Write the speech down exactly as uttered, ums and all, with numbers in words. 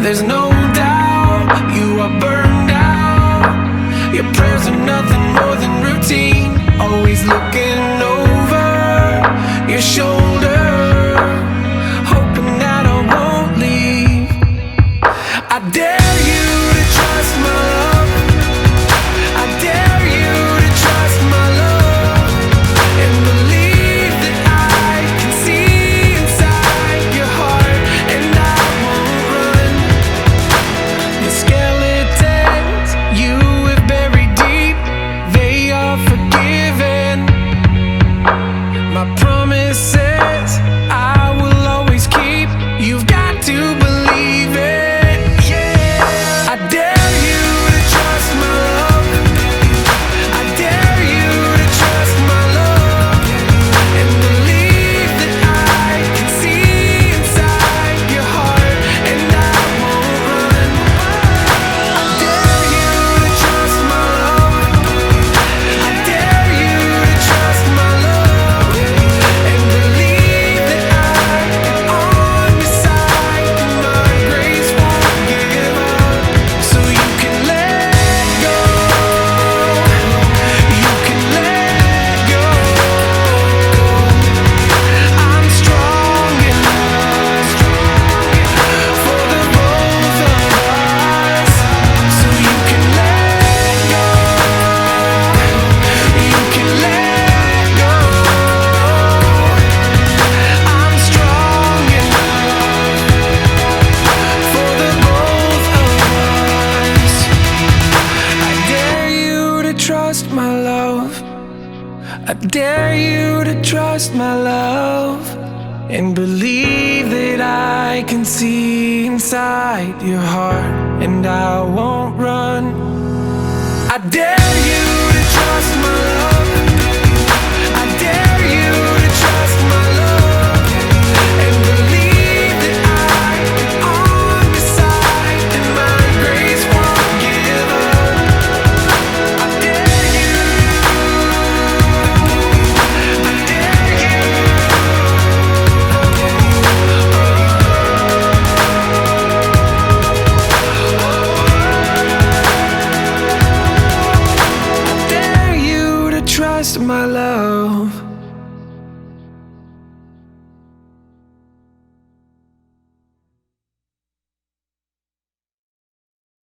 There's no doubt you are burned out. Your prayers are nothing more than routine, always looking over your shoulder, hoping that I won't leave. I dare you to trust my love. I dare you to trust my love, and believe that I can see inside your heart, and I won't run. The skeletons you have buried deep, they are forgiven. My promises I will always keep. You've got to believe it, yeah. I dare you to trust my love. I dare you to trust my love, and believe that I can see inside your heart, and I won't run. I dare you to trust my love. I dare you to trust my love, and believe that I am on your side, and my grace won't give up. So you can let go. You can let go. I'm strong enough for the both of us. So you can let go. You can let go. I'm strong enough for the both of us. I dare you to trust my love. I dare you to trust my love, and believe that I can see inside your heart, and I won't run. I dare you to trust my love. I dare you to trust my love, and believe that I am on your side, and my grace won't give up. I dare you. I dare you. I dare you to trust my love.